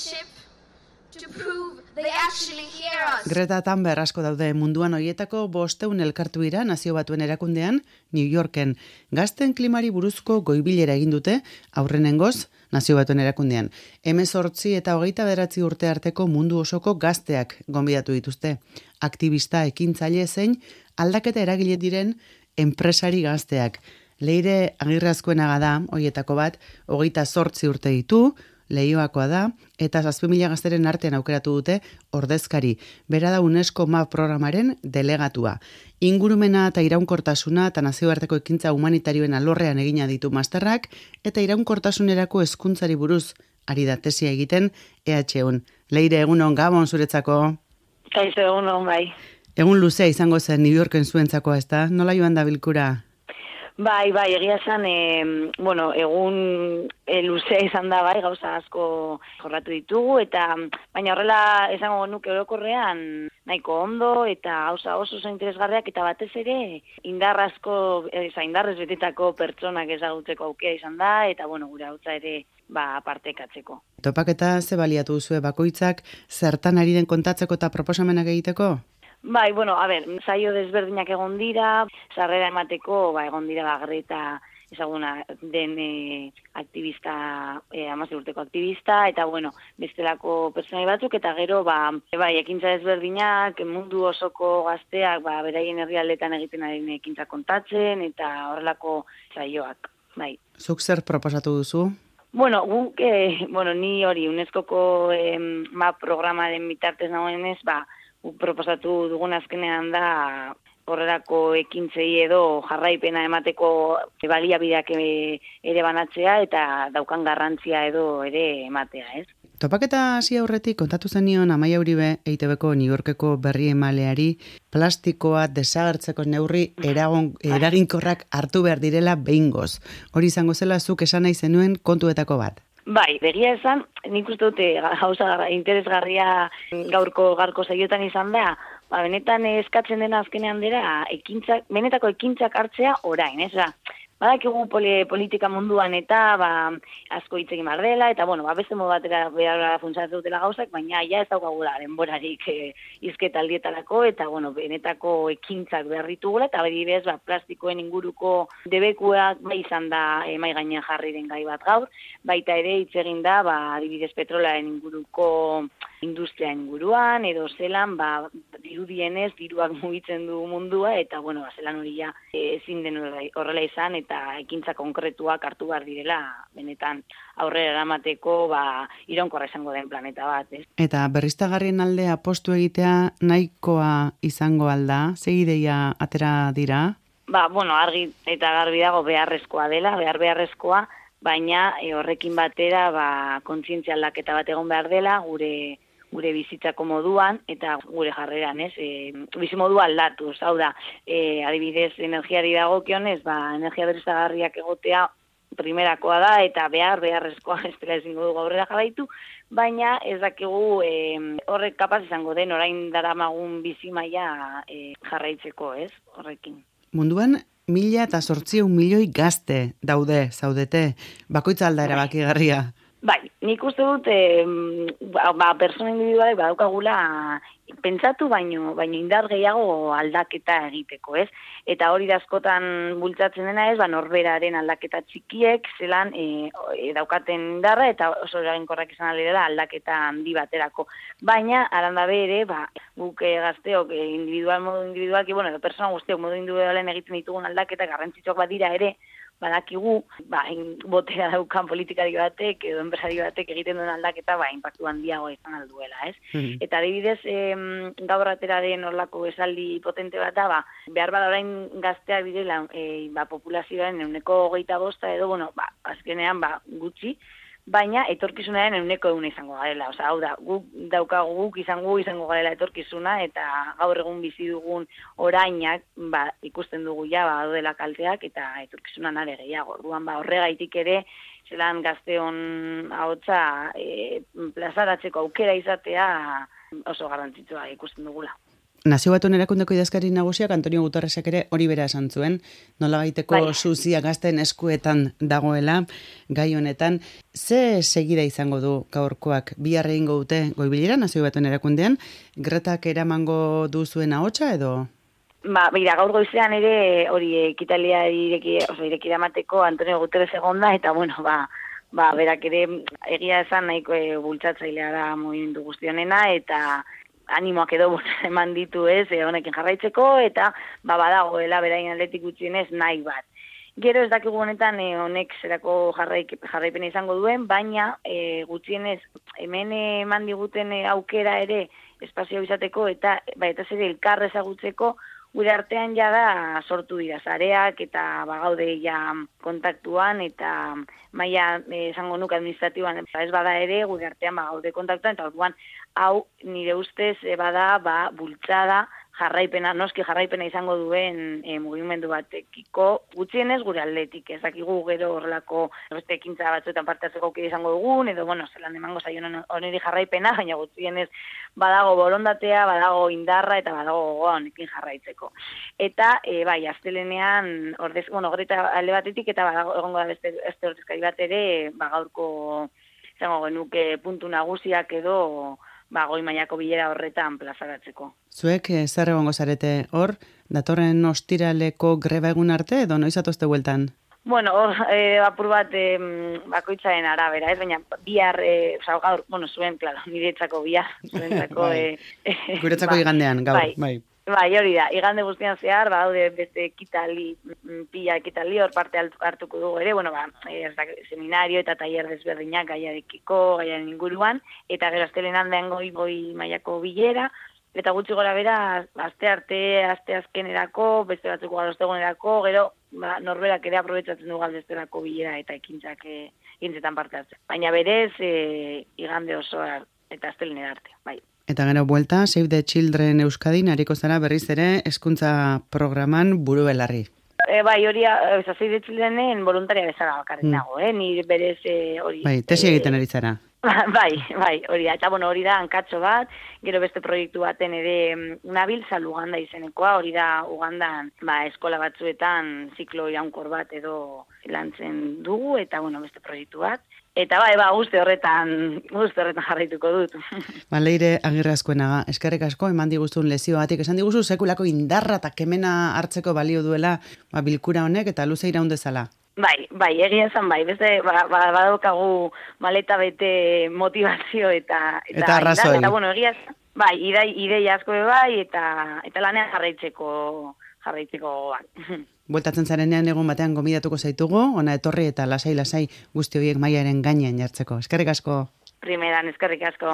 ship to prove they actually hear us. Greta Thunberg asko daude munduan hoietako 500 elkartu dira Nazio Batuen erakundean New Yorken. Gazten klimari buruzko goibilera egin dute aurrenengoz Nazio Batuen erakundean. 18 eta 29 urte arteko mundu osoko gazteak gonbidatu dituzte. Aktivista, ekintzaile zein aldaketa eragile diren enpresari gazteak. Leire Agirrazkoenaga da hoietako bat, 28 urte ditu, Leioakoa da, eta 7.000 gazteren artean aukeratu dute ordezkari. Bera da UNESCO MAP programaren delegatua. Ingurumena eta iraunkortasuna eta nazioarteko ekintza humanitarioen alorrean egina ditu masterrak, eta iraunkortasunerako hezkuntzari buruz ari da tesia egiten EHUn. Leire, egunon, gabon zuretzako. Kaixo, egunon, bai. Egun luzea izango zen New Yorken zuentzakoa, ez da? Nola joan da bilkura? Bai, egia esan, egun luzea izan da, bai, gauza asko jorratu ditugu, eta baina horrela esango nuke orokorrean nahiko ondo, eta gauza oso interesgarriak, eta batez ere indarrez betetako pertsonak ezagutzeko aukera izan da, eta gure hautza ere partekatzeko. Topaketa ze baliatu duzue bakoitzak zertan ari den kontatzeko eta proposamenak egiteko? Bai, saio desberdinak egon dira, sarrera emateko, egon dira Greta ezaguna den aktivista, 16 urteko aktivista, eta bestelako pertsonai batzuk, eta gero, ekintza desberdinak, mundu osoko gazteak, beraien herrialdetan egiten ari ekintza kontatzen, eta horrelako saioak, bai. Zuk zer proposatu duzu? Guk, ni hori, UNESCOko MAP programaren bitartez nagoenez, proposatu dugun azkenean da horrelako ekintzei edo jarraipena emateko baliabideak ere banatzea eta daukan garrantzia edo ere ematea, ez? Topaketa hasi aurretik kontatu zenion Amaia Uribe EITBko New Yorkeko berri emaleari plastikoa desagertzeko neurri eraginkorrak hartu behar direla behingoz. Hori izango zela zuk esan nahi zenuen kontuetako bat. Bai, begia esan, nik uste dute gauza interesgarria gaurko saiotan izan da, benetan eskatzen dena azkenean dira, benetako ekintzak hartzea orain, ez da? Badakigu politika munduan eta asko hitz egin behar dela, eta beste modu batera behar funtsatzen dutela gauzak, baina ja ez daukagula denborarik hizketaldietarako, eta benetako ekintzak behar ditugula, eta adibidez plastikoen inguruko debekuak izan da mahai gainean jarri den gai bat gaur, baita ere hitz egin da adibidez petrolaren inguruko industria inguruan, edo zelan dirudienez diruak mugitzen du mundua, eta zelan hori ja ezin den horrela izan, eta ekintza konkretuak hartu behar direla, benetan aurrera eramateko iraunkorra izango den planeta bat, ez? Eta berriztagarrien alde apostu egitea nahikoa izango alda, ze ideia atera dira? Argi eta garbi dago beharrezkoa dela, beharrezkoa, baina horrekin batera kontzientzia aldaketa bat egon behar dela, gure bizitzako moduan eta gure jarreran, ez? Bizimodua aldatuz, hau da, adibidez energiari dagokionez, energia berriztagarriak egotea primerakoa da eta beharrezkoa estela ezingo dugu aurrera jarraitu, baina ez dakigu horrek kapaz izango den orain daramagun bizimaia jarraitzeko, ez? Horrekin. Munduan 1.800 milioi gazte zaudete, bakoitza alda erabakigarria. Bai, nik uste dut persona individualek badaukagula pentsatu baino indar gehiago aldaketa egiteko, ez? Eta hori da askotan bultzatzen dena ez, norberaren aldaketa txikiek zelan daukaten indarra eta oso eraginkorrak izan aldera aldaketa handi baterako. Baina, arandabe ere, guk gazteok modu individualki, edo persona guztiok modu individualen egiten ditugun aldaketa garrantzitsuak badira ere, badakigu, botera daukan politikari batek edo enpresari batek egiten duen aldaketa, inpaktu handiago izan alduela, ez? Eta adibidez, gaur atera den horlako esaldi potente bat da, behar bada orain gazteak direla populazioaren 25% edo, azkenean gutxi, baina etorkizunaren 100% izango garela. Hau da, guk izango garela etorkizuna, eta gaur egun bizi dugun orainak ikusten dugu dela kalteak, eta etorkizunan are gehiago. Orduan horregaitik ere, zelan gazteon ahotsa plazaratzeko aukera izatea oso garrantzitsua ikusten dugula. Nazio Batuen Erakundeko idazkari nagusiak Antonio Guterresek ere hori bera esan zuen, nolabaiteko suzia gazten eskuetan dagoela gai honetan. Ze segida izango du gaurkoak? Bihar egingo dute goibilera Nazio Batuen Erakundean, Gretak eramango du zuen ahotsa edo? Bira, gaur goizean ere hori ekitalia ireki eramateko Antonio Guterres egonda, eta bueno, berak ere egia esan nahiko bultzatzailea da mugimendu guztionena, eta animoak edo eman ditu honekin jarraitzeko, eta badagoela berain aldetik gutxienez nahi bat. Gero ez dakigu honetan honek zerako jarraipena izango duen, baina gutxienez hemen eman diguten aukera ere espazio izateko, eta ez ere elkar ezagutzeko, gure artean jada sortu dira zareak eta gaude ja kontaktuan, eta maila esango nuke administratiboan ez bada ere gure artean gaude kontaktuan, eta orduan hau nire ustez bada bultzada jarraipena, noski jarraipena izango duen mugimendu batekiko, gutxienez gure aldetik, ez dakigu gero horrelako beste ekintza batzuetan parte hartzeko aukera izango dugun, edo zelan emango zaion honeri jarraipena, baina gutxienez badago borondatea, badago indarra eta badago honekin jarraitzeko. Eta astelenean Greta alde batetik, eta badago egongo da beste ordezkari bat ere, gaurko izango genuke puntu nagusiak edo goi mailako bilera horretan plazaratzeko. Zuek zer egongo zarete hor, datorren ostiraleko greba egun arte edo noiz atozte bueltan? Bueno, apur bat bakoitzaren arabera, baina bihar, gaur, zuen, klaro, niretzako bihar, zuentzako... Guretzako igandean, gaur, bai. Hori da, igande guztian zehar, daude beste pila ekitali hor parte hartuko dugu ere, seminario eta tailer desberdinak gaiarekiko, gaiaren inguruan, eta gero astelenan den goi mailako bilera, eta gutxi gora bera, aste azkenerako, beste batzuko garostegunerako, gero norberak ere aprobetsatzen du galdesterako bilera eta ekintzetan parte hartzen. Baina berez, igande osoa eta astelenen arte, bai. Eta gero buelta, Save the Children Euskadin, hariko zara berriz ere, hezkuntza programan buru belarri. Hori, Save the Childrenen voluntaria bezala bakarrik nago, ni berez hori... Bai, tesi egiten ari zara. Bai, hori da, eta hori da, hankatxo bat, gero beste proiektu baten ere nabiltza Uganda izenekoa, hori da Ugandan eskola batzuetan ziklo iraunkor bat edo lantzen dugu, eta beste proiektu bat. Eta guzti horretan jarraituko dut. Leire Agirrazkoenaga, eskerrik asko, eman diguzun lezioatik, esan diguzu sekulako indarra eta kemena hartzeko balio duela bilkura honek eta luze iraun dezala. Bai, egia esan beste badaukagu maleta bete motivazio eta arrazoi. Eta egia esan, ideia asko eta lanean jarraitzeko. Bueltatzen zarenean egun batean gomidatuko zaitugu, ona etorri eta lasai guzti horiek mailaren gainean jartzeko. Eskerrik asko. Primeran, eskerrik asko.